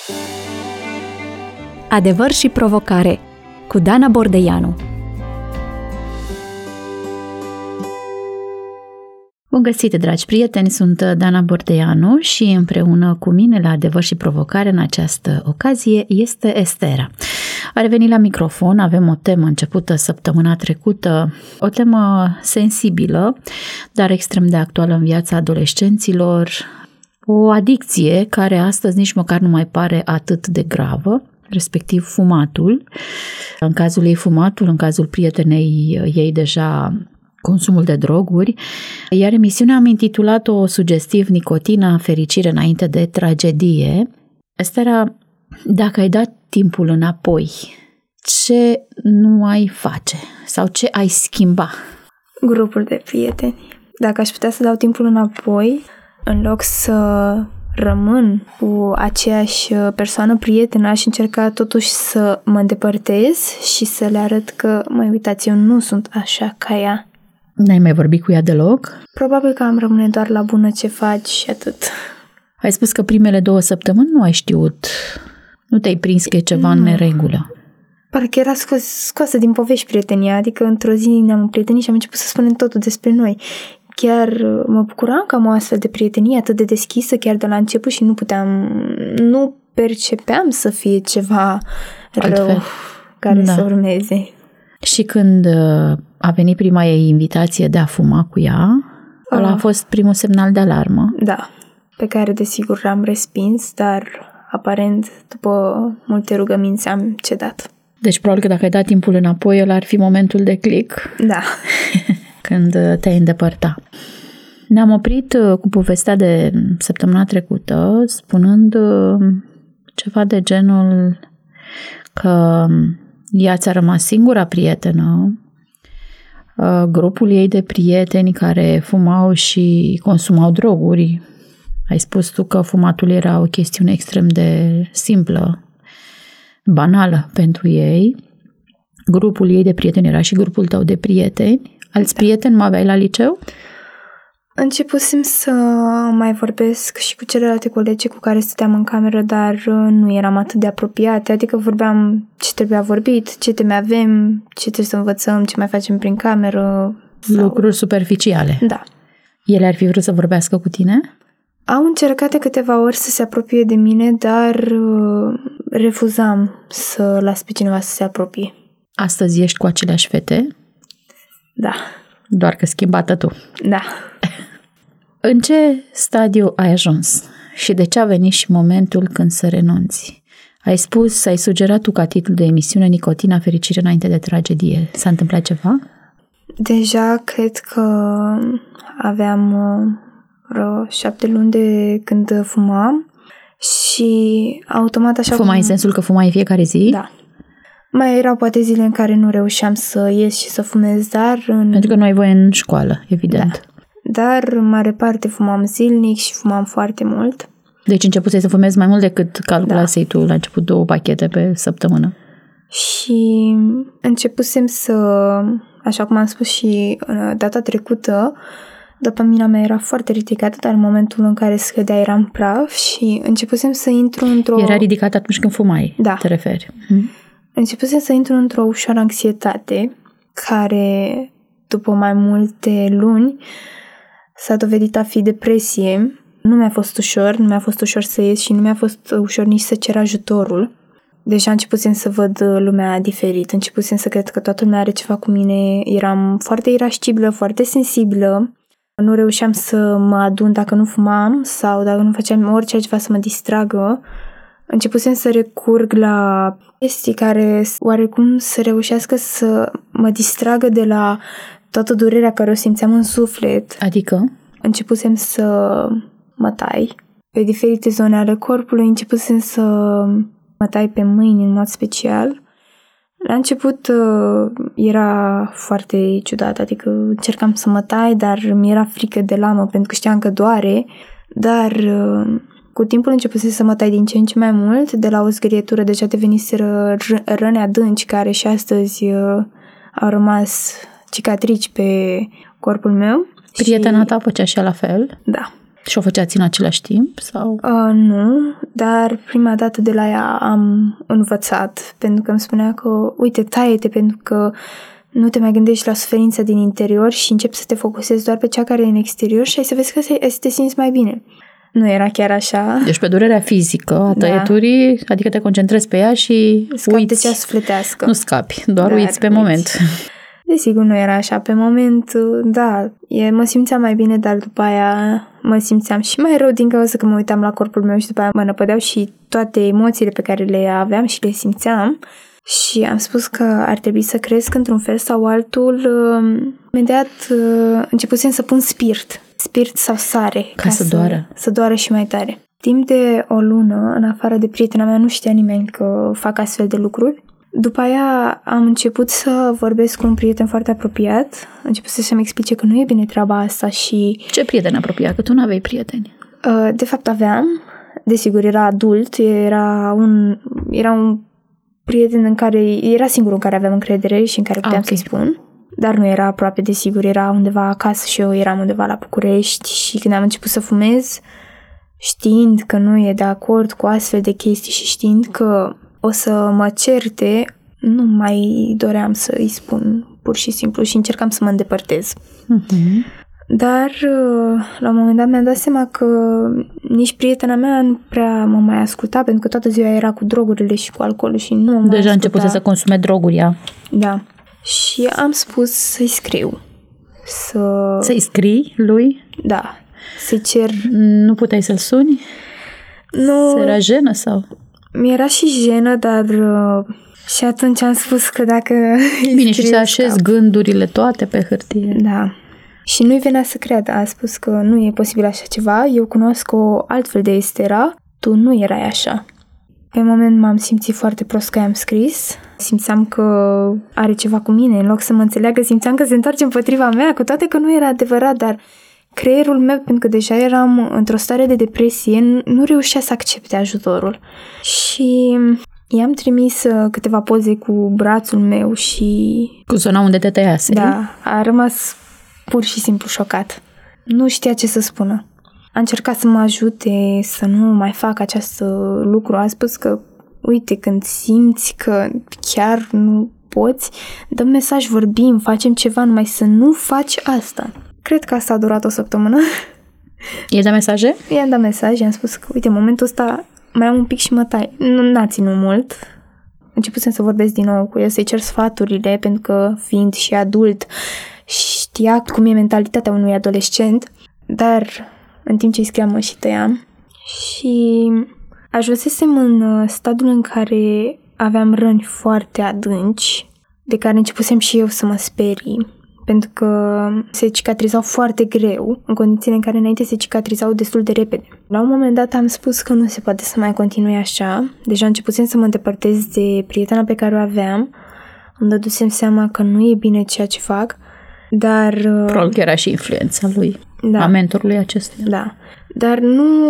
Adevăr și provocare cu Dana Bordeianu. Bun găsit, dragi prieteni, sunt Dana Bordeianu și împreună cu mine la Adevăr și provocare în această ocazie este Estera. A revenit la microfon, avem o temă începută săptămâna trecută, o temă sensibilă, dar extrem de actuală în viața adolescenților, o adicție care astăzi nici măcar nu mai pare atât de gravă, respectiv fumatul. În cazul ei fumatul, în cazul prietenei ei deja consumul de droguri, iar emisiunea am intitulat-o sugestiv Nicotina, fericire înainte de tragedie. Estera, dacă ai dat timpul înapoi, ce nu ai face sau ce ai schimba? Grupul de prieteni. Dacă aș putea să dau timpul înapoi, în loc să rămân cu aceeași persoană prietenă, aș încerca totuși să mă îndepărtez și să le arăt că, măi, uitați, eu nu sunt așa ca ea. N-ai mai vorbit cu ea deloc? Probabil că am rămâne doar la bună ce faci și atât. Ai spus că primele 2 săptămâni nu ai știut, nu te-ai prins că e ceva în neregulă. Parcă era scoasă din povești prietenia, adică într-o zi ne-am împrietenit și am început să spunem totul despre noi. Chiar mă bucuram că am o astfel de prietenie atât de deschisă chiar de la început și nu percepeam să fie ceva rău care să urmeze. Și când a venit prima ei invitație de a fuma cu ea, ăla a fost primul semnal de alarmă. Da, pe care desigur l-am respins, dar aparent după multe rugăminți am cedat. Deci probabil că dacă ai dat timpul înapoi, ăla ar fi momentul de click. Da. Când te-ai îndepărta. Ne-am oprit cu povestea de săptămâna trecută, spunând ceva de genul că ea ți-a rămas singura prietenă, grupul ei de prieteni care fumau și consumau droguri. Ai spus tu că fumatul era o chestiune extrem de simplă, banală pentru ei. Grupul ei de prieteni era și grupul tău de prieteni. Alți prieteni mai aveai la liceu? Începusem să mai vorbesc și cu celelalte colegi cu care stăteam în cameră, dar nu eram atât de apropiate, adică vorbeam ce trebuia vorbit, ce teme avem, ce trebuie să învățăm, ce mai facem prin cameră. Lucruri superficiale. Da. Ele ar fi vrut să vorbească cu tine? Au încercat de câteva ori să se apropie de mine, dar refuzam să las pe cineva să se apropie. Astăzi ești cu aceleași fete? Da. Doar că schimbată tu. Da. În ce stadiu ai ajuns? Și de ce a venit și momentul când să renunți? Ai sugerat tu ca titlu de emisiune Nicotina, fericire înainte de tragedie. S-a întâmplat ceva? Deja cred că aveam vreo 7 luni de când fumam și automat așa... Fumai în sensul că fumai fiecare zi? Da. Mai erau poate zile în care nu reușeam să ies și să fumez, dar... Pentru că nu ai voie în școală, evident. Da. Dar în mare parte fumam zilnic și fumam foarte mult. Deci începusei să fumezi mai mult decât calculasei tu la început 2 pachete pe săptămână. Și începusem să, așa cum am spus și data trecută, dopamina mea era foarte ridicată, dar în momentul în care scădea eram praf și începusem să intru într-o... Era ridicată atunci când fumai, da. Te referi? Începusem să intru într-o ușoară anxietate care, după mai multe luni, s-a dovedit a fi depresie. Nu mi-a fost ușor să ies și nu mi-a fost ușor nici să cer ajutorul. Deja începusem să văd lumea diferit, începusem să cred că toată lumea are ceva cu mine, eram foarte irascibilă, foarte sensibilă, nu reușeam să mă adun dacă nu fumam sau dacă nu făceam orice altceva să mă distragă. Începusem să recurg la chestii care oarecum să reușească să mă distragă de la toată durerea care o simțeam în suflet. Adică? Începusem să mă tai pe diferite zone ale corpului, începusem să mă tai pe mâini în mod special. La început era foarte ciudat, adică încercam să mă tai, dar mi-era frică de lamă pentru că știam că doare, dar cu timpul începusem să mă tai din ce în ce mai mult, de la o zgârietură deja deveniseră răni adânci care și astăzi au rămas cicatrici pe corpul meu. Prietena ta făcea și la fel? Da. Și o făceați în același timp? Sau? Nu, dar prima dată de la ea am învățat, pentru că îmi spunea că, uite, taie-te, pentru că nu te mai gândești la suferința din interior și începi să te focusezi doar pe cea care e în exterior și ai să vezi că să te simți mai bine. Nu era chiar așa. Deci pe durerea fizică a tăieturii, adică te concentrezi pe ea și scapi de cea sufletească. Nu scapi, doar uiți pe moment. Desigur nu era așa. Pe moment, da, mă simțeam mai bine, dar după aia mă simțeam și mai rău din cauza că mă uitam la corpul meu și după aia mă năpădeau și toate emoțiile pe care le aveam și le simțeam. Și am spus că ar trebui să cresc într-un fel sau altul. Imediat începusem să pun spirit sau sare. Ca să doară. Să doară și mai tare. Timp de o lună, în afară de prietena mea, nu știa nimeni că fac astfel de lucruri. După aia am început să vorbesc cu un prieten foarte apropiat. A început să-mi explice că nu e bine treaba asta și... Ce prieten apropiat? Că tu nu aveai prieteni. De fapt aveam. Desigur, era adult. Era un prieten în care... Era singurul în care aveam încredere și în care puteam să-i spun. Dar nu era aproape, desigur. Era undeva acasă și eu eram undeva la București. Și când am început să fumez, știind că nu e de acord cu astfel de chestii și știind că o să mă certe, nu mai doream să îi spun pur și simplu și încercam să mă îndepărtez. Dar la un moment dat mi-am dat seama că nici prietena mea nu prea mă mai asculta, pentru că toată ziua era cu drogurile și cu alcoolul și nu mă mai Deja a început să consume droguri ea. Da. Și am spus să-i scriu. Să-i scrii lui? Da. Să-i cer... Nu puteai să-l suni? Nu. Era jenă sau... Mi-era și jenă, dar și atunci am spus că dacă... Bine, și să așezi gândurile toate pe hârtie. Da. Și nu-i venea să creadă. A spus că nu e posibil așa ceva. Eu cunosc o altfel de Estera. Tu nu erai așa. Pe moment m-am simțit foarte prost că i-am scris. Simțeam că are ceva cu mine. În loc să mă înțeleagă, simțeam că se întoarce împotriva mea, cu toate că nu era adevărat, dar creierul meu, pentru că deja eram într-o stare de depresie, nu reușea să accepte ajutorul. Și i-am trimis câteva poze cu brațul meu și... Cu zona unde te tăiase. Da, a rămas pur și simplu șocat. Nu știa ce să spună. A încercat să mă ajute să nu mai fac acest lucru. A spus că, uite, când simți că chiar nu poți, dă-mi mesaj, vorbim, facem ceva, numai să nu faci asta. Cred că asta a durat o săptămână. I-ai dat mesaje? I-am dat mesaj, i-am spus că, uite, în momentul ăsta mai am un pic și mă tai. N-a ținut mult. Începusem să vorbesc din nou cu el, să-i cer sfaturile, pentru că, fiind și adult, știa cum e mentalitatea unui adolescent, dar în timp ce îi scriam mă și tăiam. Și ajunsesem în stadiul în care aveam răni foarte adânci, de care începusem și eu să mă sperii, pentru că se cicatrizau foarte greu, în condițiile în care înainte se cicatrizau destul de repede. La un moment dat am spus că nu se poate să mai continui așa. Deja începusem să mă îndepărtez de prietena pe care o aveam. Îmi dădusem seama că nu e bine ceea ce fac, dar... Probabil că era și influența lui, da, a mentorului acestuia. Da, dar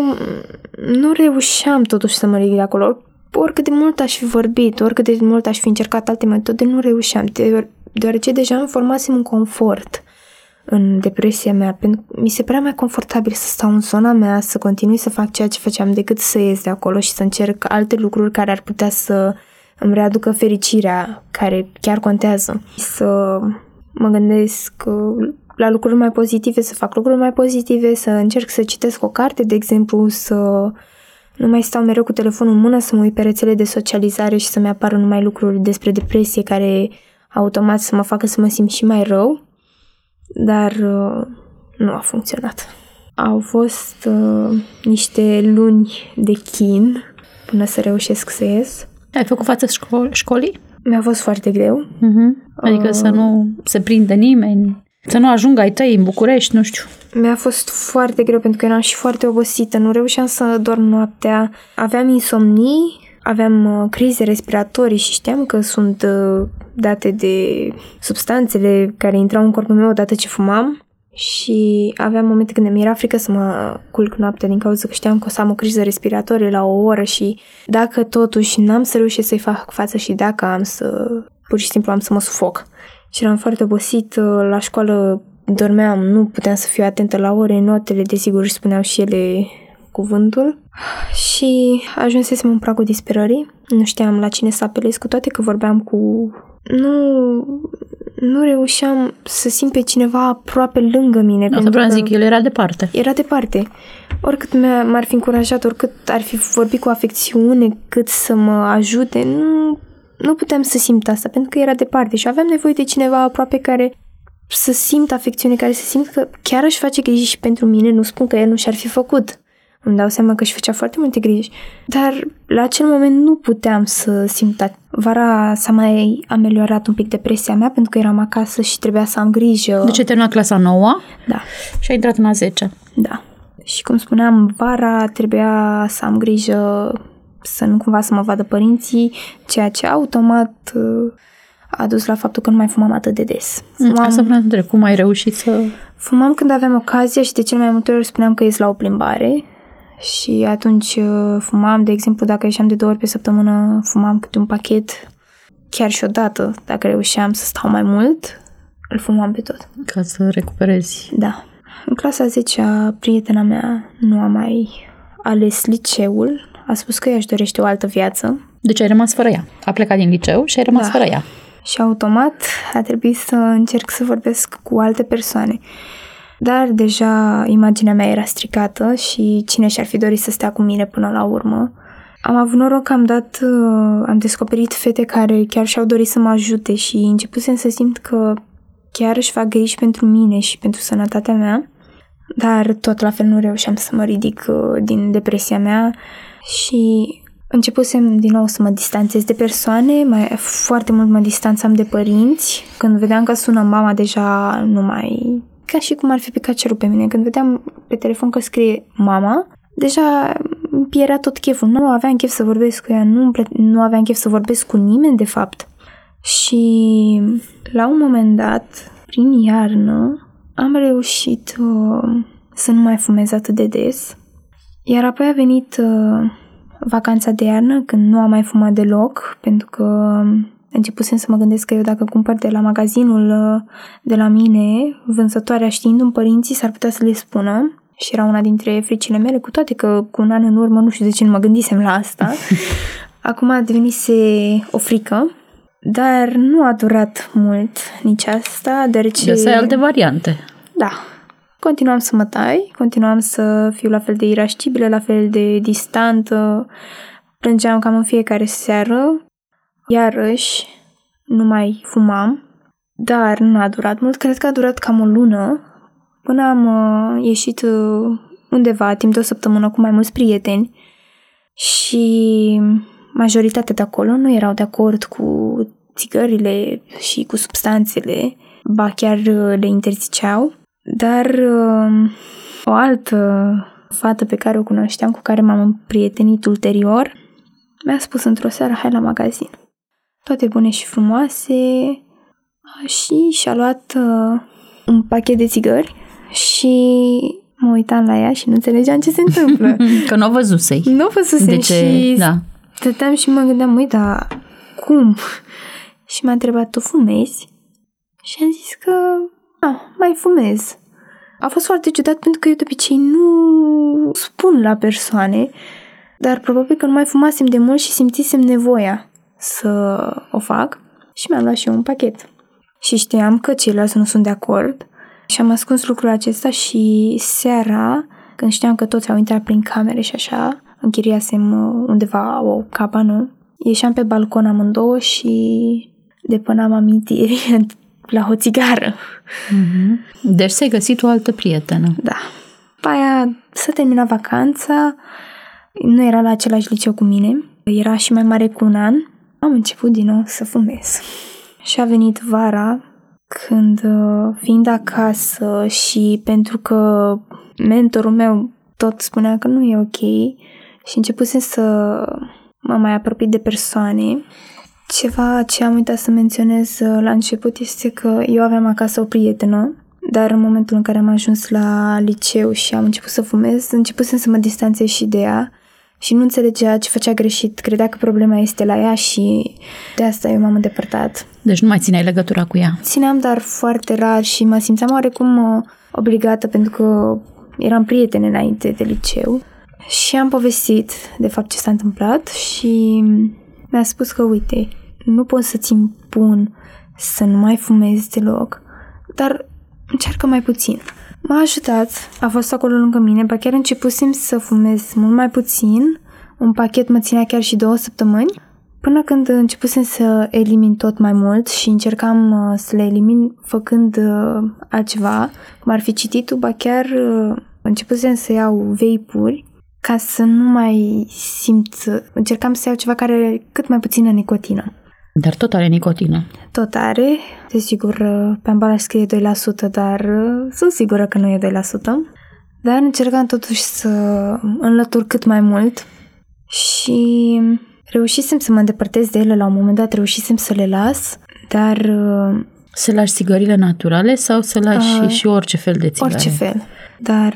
nu reușeam totuși să mă ridic de acolo. Oricât de mult aș fi vorbit, oricât de mult aș fi încercat alte metode, nu reușeam, deoarece deja îmi formasem un confort în depresia mea. Mi se părea mai confortabil să stau în zona mea, să continui să fac ceea ce făceam, decât să ies de acolo și să încerc alte lucruri care ar putea să îmi readucă fericirea, care chiar contează. Să mă gândesc la lucruri mai pozitive, să fac lucruri mai pozitive, să încerc să citesc o carte, de exemplu, să nu mai stau mereu cu telefonul în mână, să mă uit pe rețele de socializare și să-mi apară numai lucruri despre depresie care automat să mă facă să mă simt și mai rău, dar nu a funcționat. Au fost niște luni de chin până să reușesc să ies. Ai făcut față școlii? Mi-a fost foarte greu. Adică să nu se prindă nimeni, să nu ajungă ai tăi în București, nu știu. Mi-a fost foarte greu pentru că eram și foarte obosită, nu reușeam să dorm noaptea, aveam insomnii, aveam crize respiratorii și știam că sunt date de substanțele care intrau în corpul meu odată ce fumam și aveam momente când mi era frică să mă culc noaptea din cauza că știam că o să am o criză respiratorie la o oră și dacă totuși n-am să reușesc să-i fac față și dacă pur și simplu am să mă sufoc. Și eram foarte obosit, la școală dormeam, nu puteam să fiu atentă la ore, notele, desigur, își spuneau și ele cuvântul. Și ajunsesem în pragul disperării. Nu știam la cine să apelez, cu toate că vorbeam cu... Nu reușeam să simt pe cineva aproape lângă mine. Asta vreau zic, el era departe. Era departe. Oricât m-ar fi încurajat, oricât ar fi vorbit cu afecțiune, cât să mă ajute, nu puteam să simt asta, pentru că era departe și aveam nevoie de cineva aproape care să simt afecțiune, care să simt că chiar își face griji și pentru mine. Nu spun că el nu și-ar fi făcut. Îmi dau seama că își făcea foarte multe griji. Dar la acel moment nu puteam să simt. Vara s-a mai ameliorat un pic depresia mea, pentru că eram acasă și trebuia să am grijă. Deci ai terminat clasa 9? Da. Și ai intrat în a 10? Da. Și cum spuneam, vara trebuia să am grijă să nu cumva să mă vadă părinții, ceea ce automat a dus la faptul că nu mai fumam atât de des. Asta vreau să întreb, cum ai reușit să... Fumam când aveam ocazia și de cele mai multe ori spuneam că ies la o plimbare și atunci fumam, de exemplu, dacă ieșeam de 2 ori pe săptămână, fumam câte un pachet, chiar și odată, dacă reușeam să stau mai mult, îl fumam pe tot. Ca să recuperezi. Da. În clasa 10-a, prietena mea nu a mai ales liceul, a spus că ea își dorește o altă viață. Deci ai rămas fără ea. A plecat din liceu și ai rămas fără ea. Și automat a trebuit să încerc să vorbesc cu alte persoane. Dar deja imaginea mea era stricată și cine și-ar fi dorit să stea cu mine până la urmă. Am avut noroc că am descoperit fete care chiar și-au dorit să mă ajute și începusem să simt că chiar își fac griji pentru mine și pentru sănătatea mea. Dar tot la fel nu reușeam să mă ridic din depresia mea și începusem din nou să mă distanțez de persoane, foarte mult mă distanțam de părinți. Când vedeam că sună mama, deja nu mai... Ca și cum ar fi picat cerul pe mine. Când vedeam pe telefon că scrie mama, deja îmi pierea tot cheful. Nu aveam chef să vorbesc cu ea, nu aveam chef să vorbesc cu nimeni, de fapt. Și la un moment dat, prin iarnă, am reușit să nu mai fumez atât de des. Iar apoi a venit vacanța de iarnă, când nu am mai fumat deloc, pentru că începusem să mă gândesc că eu dacă cumpăr de la magazinul de la mine, vânzătoarea știindu-mi părinții, s-ar putea să le spună. Și era una dintre fricile mele, cu toate că cu un an în urmă nu știu de ce nu mă gândisem la asta. Acum a devenise o frică, dar nu a durat mult nici asta, deoarece... Găseai alte variante. Da. Continuam să mă tai, continuam să fiu la fel de irascibilă, la fel de distantă, plângeam cam în fiecare seară, iarăși nu mai fumam, dar nu a durat mult, cred că a durat cam o lună, până am ieșit undeva timp de o săptămână cu mai mulți prieteni și majoritatea de acolo nu erau de acord cu țigările și cu substanțele, ba chiar le interziceau. Dar o altă fată pe care o cunoșteam, cu care m-am împrietenit ulterior, mi-a spus într-o seară, hai la magazin. Toate bune și frumoase, și și-a luat un pachet de țigări și mă uitam la ea și nu înțelegeam ce se întâmplă. Că nu o văzusei. Nu o văzusem de ce? Și da. stăteam și mă gândeam, măi, dar cum? Și m-a întrebat, tu fumezi? Și am zis că mai fumez. A fost foarte ciudat pentru că eu de obicei nu spun la persoane, dar probabil că nu mai fumasem de mult și simțisem nevoia să o fac și mi-am luat și eu un pachet. Și știam că ceilalți nu sunt de acord și am ascuns lucrul acesta și seara, când știam că toți au intrat prin camere și așa, închiriasem undeva o cabană, ieșeam pe balcon amândouă și depuneam amintiri la o țigară. Mm-hmm. Deci ți-ai găsit o altă prietenă. Da. După aia s-a terminat vacanța, nu era la același liceu cu mine, era și mai mare cu un an. Am început din nou să fumez. Și a venit vara, când, fiind acasă și pentru că mentorul meu tot spunea că nu e ok și începusem să mă mai apropii de persoane. Ceva ce am uitat să menționez la început este că eu aveam acasă o prietenă, dar în momentul în care am ajuns la liceu și am început să fumez, începusem să mă distanțez și de ea și nu înțelegea ce făcea greșit, credea că problema este la ea și de asta eu m-am îndepărtat. Deci nu mai țineai legătura cu ea? Țineam, dar foarte rar și mă simțeam oarecum obligată pentru că eram prietene înainte de liceu și am povestit de fapt ce s-a întâmplat și mi-a spus că uite, nu pot să-ți impun să nu mai fumezi deloc, dar încearcă mai puțin. M-a ajutat, a fost acolo lângă mine, ba chiar începusem să fumez mult mai puțin, un pachet mă ținea chiar și 2 săptămâni, până când începusem să elimin tot mai mult și încercam să le elimin făcând altceva, cum ar fi cititul, ba chiar începusem să iau vape-uri ca să nu mai simt, încercam să iau ceva care are cât mai puțină nicotină. Dar tot are nicotină. Tot are, desigur, pe ambalaj scrie 2%, dar sunt sigură că nu e 2%. Dar încercam totuși să înlătur cât mai mult și reușisem să mă îndepărtez de ele la un moment dat, reușisem să le las, dar... Să lași țigările naturale sau să lași și orice fel de țigare? Orice fel. Dar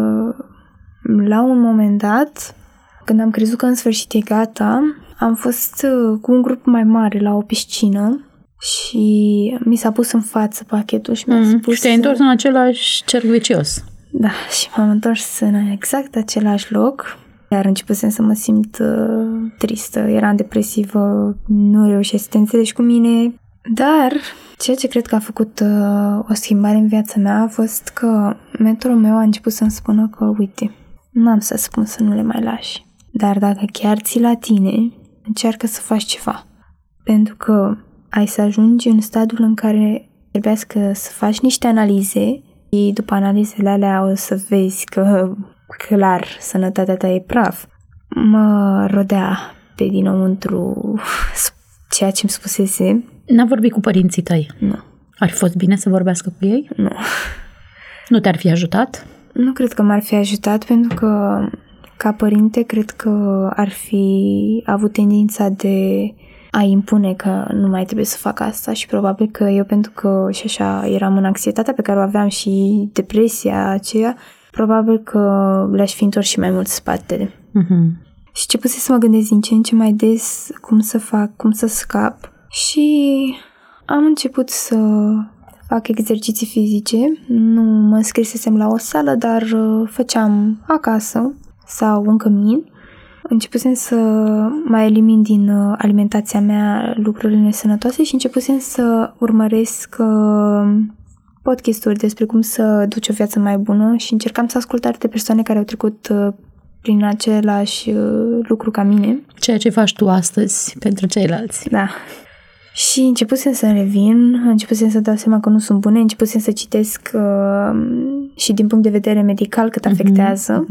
la un moment dat, când am crezut că în sfârșit e gata, am fost cu un grup mai mare la o piscină și mi s-a pus în față pachetul și mi-a spus... Și te-ai întors în același cerc vicios. Da, și m-am întors în exact același loc. Iar începusem să mă simt tristă, eram depresivă, nu reușeam să te înțelegi cu mine. Dar ceea ce cred că a făcut o schimbare în viața mea a fost că mentorul meu a început să-mi spună că, uite, nu am să spun să nu le mai lași. Dar dacă chiar ții la tine, încearcă să faci ceva. Pentru că ai să ajungi în stadiul în care trebuiască să faci niște analize și după analizele alea o să vezi că clar sănătatea ta e praf. Mă rodea pe dinăuntru ceea ce îmi spusese. N-a vorbit cu părinții tăi? Nu. Ar fi fost bine să vorbească cu ei? Nu. Nu te-ar fi ajutat? Nu cred că m-ar fi ajutat pentru că ca părinte cred că ar fi avut tendința de a impune că nu mai trebuie să fac asta și probabil că eu, pentru că și așa eram în anxietatea pe care o aveam și depresia aceea, probabil că le-aș fi întors și mai mult spatele. Și începuse să mă gândesc din ce în ce mai des cum să fac, cum să scap și am început să fac exerciții fizice. Nu mă înscrisesem la o sală, dar făceam acasă sau în cămin. Începusem să mai elimin din alimentația mea lucrurile nesănătoase și începusem să urmăresc podcast-uri despre cum să duci o viață mai bună și încercam să ascult alte persoane care au trecut prin același lucru ca mine. Ceea ce faci tu astăzi pentru ceilalți. Da. Și începusem să revin, începusem să dau seama că nu sunt bune, începusem să citesc și din punct de vedere medical cât afectează.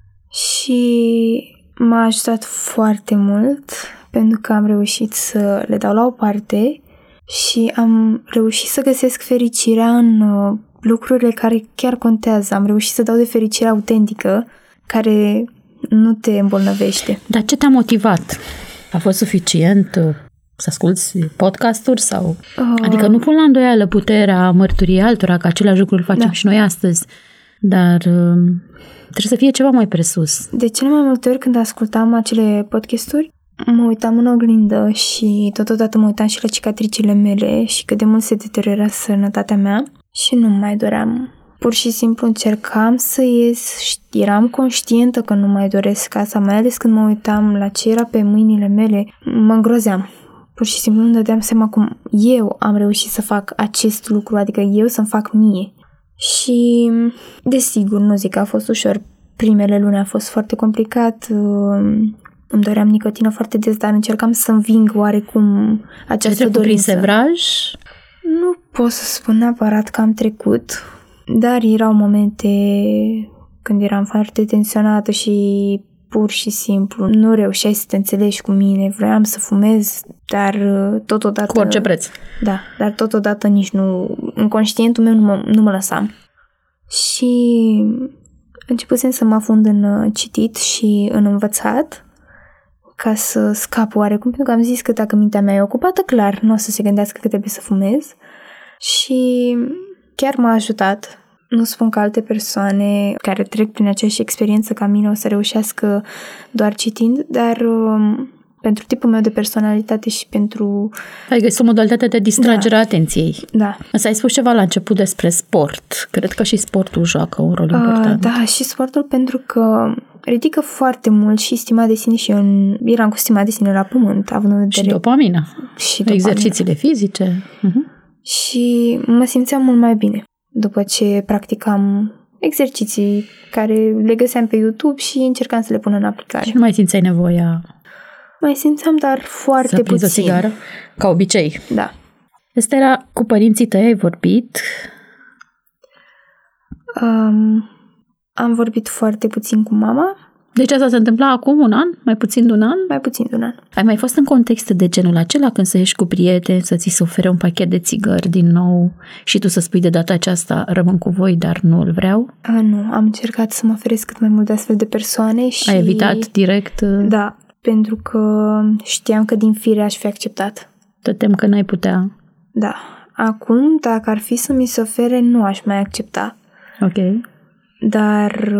Și m-a ajutat foarte mult pentru că am reușit să le dau la o parte și am reușit să găsesc fericirea în lucrurile care chiar contează. Am reușit să dau de fericire autentică care nu te îmbolnăvește. Dar ce te-a motivat? A fost suficient să asculți podcasturi sau... Adică nu pun la îndoială puterea mărturiei altora, că aceleași lucruri facem și noi astăzi, dar trebuie să fie ceva mai presus. De cele mai multe ori când ascultam acele podcasturi, mă uitam în oglindă și totodată mă uitam și la cicatricile mele și cât de mult se deteriora sănătatea mea și nu mai doream. Pur și simplu încercam să ies și eram conștientă că nu mai doresc asta, mai ales când mă uitam la ce era pe mâinile mele, mă îngrozeam. Pur și simplu nu dădeam seama cum eu am reușit să fac acest lucru, adică eu să-mi fac mie. Și, desigur, nu zic că a fost ușor. Primele luni a fost foarte complicat, îmi doream nicotină foarte des, dar încercam să înving oarecum această dorință. Prin sevraj? Nu pot să spun neapărat că am trecut, dar erau momente când eram foarte tensionată și pur și simplu nu reușeai să te înțelegi cu mine. Vroiam să fumez, dar totodată... Cu orice preț. Da, dar totodată nici nu... În conștientul meu nu mă lăsam. Și începusem să mă afund în citit și în învățat ca să scap oarecum, pentru că am zis că dacă mintea mea e ocupată, clar, nu o să se gândească că trebuie să fumez. Și chiar m-a ajutat Nu spun că alte persoane care trec prin aceeași experiență ca mine o să reușească doar citind, dar pentru tipul meu de personalitate și pentru... Ai găsit o modalitate de distragere a atenției. Da. Însă ai spus ceva la început despre sport. Cred că și sportul joacă un rol important. Da, și sportul pentru că ridică foarte mult și stima de sine și eu eram cu stima de sine la pământ, având în vedere... Și dopamina. Exercițiile fizice. Și mă simțeam mult mai bine după ce practicam exerciții care le găseam pe YouTube și încercam să le pun în aplicare. Și nu mai simțeai nevoia... Mai simțeam, dar foarte puțin. Să prinzi o țigară? Ca obicei. Da. Estera, cu părinții tăi ai vorbit? Am vorbit foarte puțin cu mama. Deci asta se întâmpla acum un an? Mai puțin de un an? Mai puțin de un an. Ai mai fost în contexte de genul acela când să ieși cu prieteni, să ți se ofere un pachet de țigări din nou și tu să spui de data aceasta rămân cu voi, dar nu îl vreau? Nu, am încercat să mă oferesc cât mai mult de astfel de persoane și... Ai evitat direct? Da, pentru că știam că din fire aș fi acceptat. Te tem că n-ai putea? Da. Acum, dacă ar fi să mi se ofere, nu aș mai accepta. Ok. Dar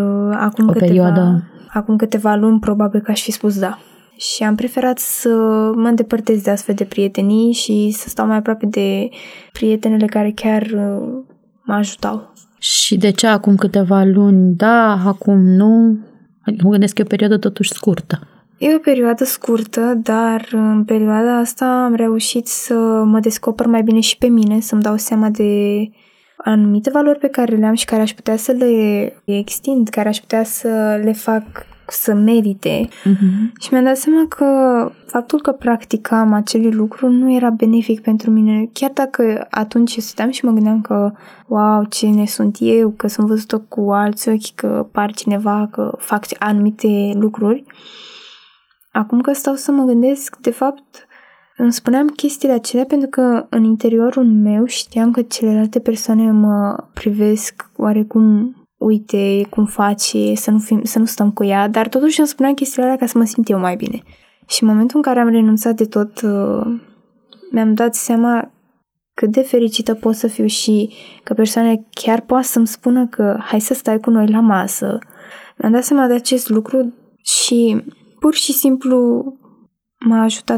acum câteva luni, probabil că aș fi spus da. Și am preferat să mă îndepărtez de astfel de prietenii și să stau mai aproape de prietenele care chiar mă ajutau. Și de ce acum câteva luni da, acum nu? Mă gândesc că e o perioadă totuși scurtă. E o perioadă scurtă, dar în perioada asta am reușit să mă descoper mai bine și pe mine, să-mi dau seama de anumite valori pe care le am și care aș putea să le extind, care aș putea să le fac să merite. Și mi-am dat seama că faptul că practicam acele lucruri nu era benefic pentru mine. Chiar dacă atunci stăteam și mă gândeam că wow, cine sunt eu, că sunt văzută cu alți ochi, că par cineva, că fac anumite lucruri. Acum că stau să mă gândesc, de fapt, îmi spuneam chestiile acelea pentru că în interiorul meu știam că celelalte persoane mă privesc oarecum, uite cum face, să nu stăm cu ea, dar totuși îmi spuneam chestiile alea ca să mă simt eu mai bine. Și în momentul în care am renunțat de tot, mi-am dat seama cât de fericită pot să fiu și că persoanele chiar poate să-mi spună că hai să stai cu noi la masă. Mi-am dat seama de acest lucru și pur și simplu m-a ajutat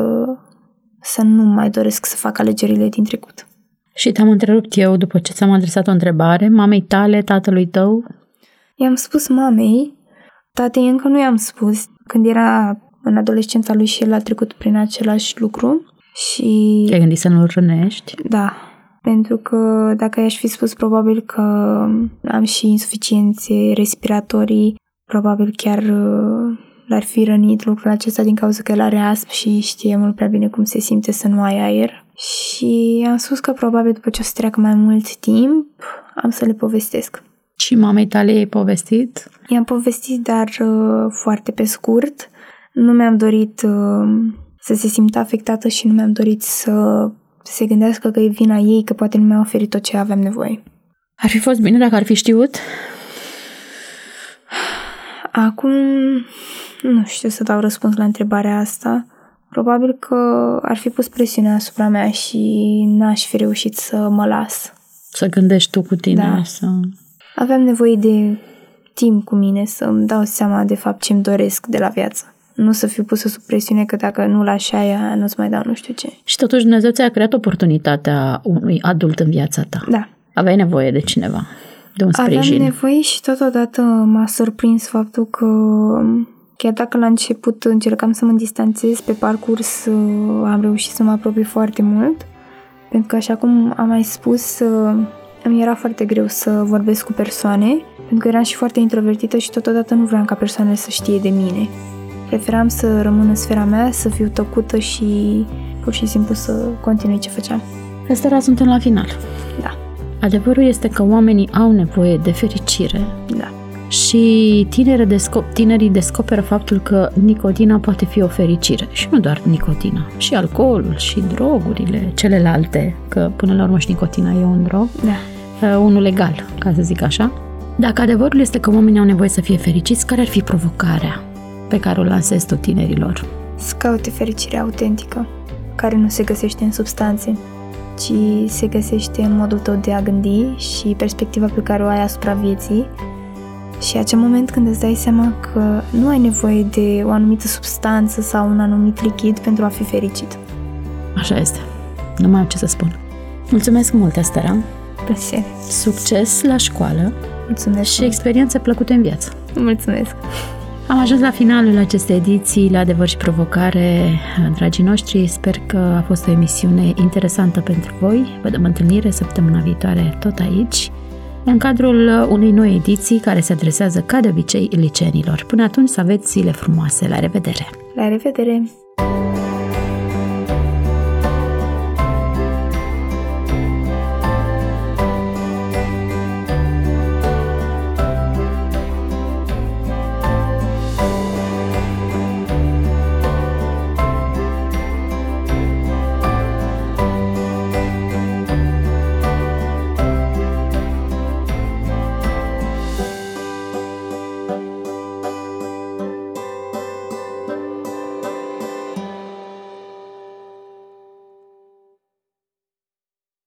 să nu mai doresc să fac alegerile din trecut. Și te-am întrerupt eu după ce ți-am adresat o întrebare. Mamei tale, tatălui tău? I-am spus mamei, tatei încă nu i-am spus. Când era în adolescența lui și el a trecut prin același lucru. Și... Te-ai gândit să nu-l rănești? Da, pentru că dacă i-aș fi spus probabil că am și insuficiențe respiratorii, probabil chiar l-ar fi rănit lucrul acesta din cauza că el are astm și știe mult prea bine cum se simte să nu ai aer. Și am spus că probabil după ce o să treacă mai mult timp, am să le povestesc. Și mamei tale i-ai povestit? I-am povestit, dar foarte pe scurt. Nu mi-am dorit să se simtă afectată și nu mi-am dorit să se gândească că e vina ei, că poate nu mi-a oferit tot ce aveam nevoie. Ar fi fost bine dacă ar fi știut? Acum nu știu să dau răspuns la întrebarea asta. Probabil că ar fi pus presiunea asupra mea și n-aș fi reușit să mă las. Să gândești tu cu tine. Da. Aveam nevoie de timp cu mine să-mi dau seama de fapt ce-mi doresc de la viață. Nu să fiu pusă sub presiune că dacă nu lași aia, nu-ți mai dau nu știu ce. Și totuși Dumnezeu ți-a creat oportunitatea unui adult în viața ta. Da. Aveai nevoie de cineva, de un sprijin. Aveam nevoie și totodată m-a surprins faptul că chiar dacă la început încercam să mă distanțez, pe parcurs am reușit să mă apropii foarte mult. Pentru că, așa cum am mai spus, îmi era foarte greu să vorbesc cu persoane, pentru că eram și foarte introvertită și totodată nu vreau ca persoanele să știe de mine. Preferam să rămân în sfera mea, să fiu tăcută și pur și simplu să continui ce făceam. Estera, suntem la final. Da. Adevărul este că oamenii au nevoie de fericire. Da. Și tinerii descoperă faptul că nicotina poate fi o fericire. Și nu doar nicotina, și alcoolul, și drogurile celelalte, că până la urmă și nicotina e un drog. Da. Unul legal, ca să zic așa. Dacă adevărul este că oamenii au nevoie să fie fericiți, care ar fi provocarea pe care o lansezi tu tinerilor? Să caute fericirea autentică, care nu se găsește în substanțe. ci se găsește în modul tău de a gândi și perspectiva pe care o ai asupra vieții. Și acel moment când îți dai seama că nu ai nevoie de o anumită substanță sau un anumit lichid pentru a fi fericit. Așa este. Nu mai am ce să spun. Mulțumesc mult, Estera. Plăcere. Succes la școală. Mulțumesc. Și experiențe plăcute în viață. Mulțumesc. Am ajuns la finalul acestei ediții la Adevăr și Provocare. Dragii noștri, sper că a fost o emisiune interesantă pentru voi. Vă dăm întâlnire săptămâna viitoare tot aici, în cadrul unei noi ediții care se adresează ca de obicei liceenilor. Până atunci să aveți zile frumoase. La revedere! La revedere!